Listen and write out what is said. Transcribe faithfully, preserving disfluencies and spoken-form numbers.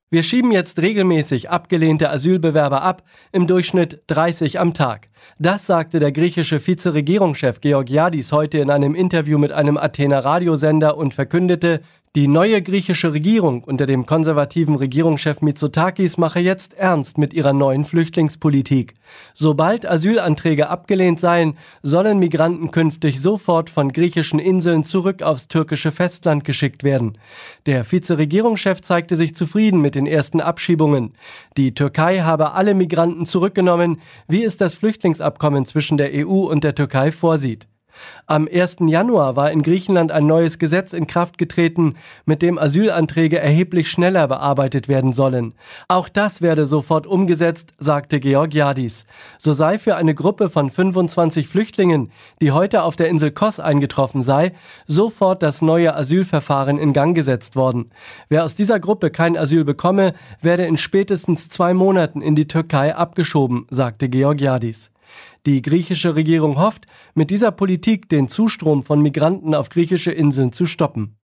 Wir schieben jetzt regelmäßig abgelehnte Asylbewerber ab, im Durchschnitt dreißig am Tag. Das sagte der griechische Vizeregierungschef Georgiadis heute in einem Interview mit einem Athener Radiosender und verkündete, die neue griechische Regierung unter dem konservativen Regierungschef Mitsotakis mache jetzt ernst mit ihrer neuen Flüchtlingspolitik. Sobald Asylanträge abgelehnt seien, sollen Migranten künftig sofort von griechischen Inseln zurück aufs türkische Festland geschickt werden. Der Vizeregierungschef zeigte sich zufrieden mit den ersten Abschiebungen. Die Türkei habe alle Migranten zurückgenommen, wie es das Flüchtlingsabkommen zwischen der E U und der Türkei vorsieht. Am ersten Januar war in Griechenland ein neues Gesetz in Kraft getreten, mit dem Asylanträge erheblich schneller bearbeitet werden sollen. Auch das werde sofort umgesetzt, sagte Georgiadis. So sei für eine Gruppe von fünfundzwanzig Flüchtlingen, die heute auf der Insel Kos eingetroffen sei, sofort das neue Asylverfahren in Gang gesetzt worden. Wer aus dieser Gruppe kein Asyl bekomme, werde in spätestens zwei Monaten in die Türkei abgeschoben, sagte Georgiadis. Die griechische Regierung hofft, mit dieser Politik den Zustrom von Migranten auf griechische Inseln zu stoppen.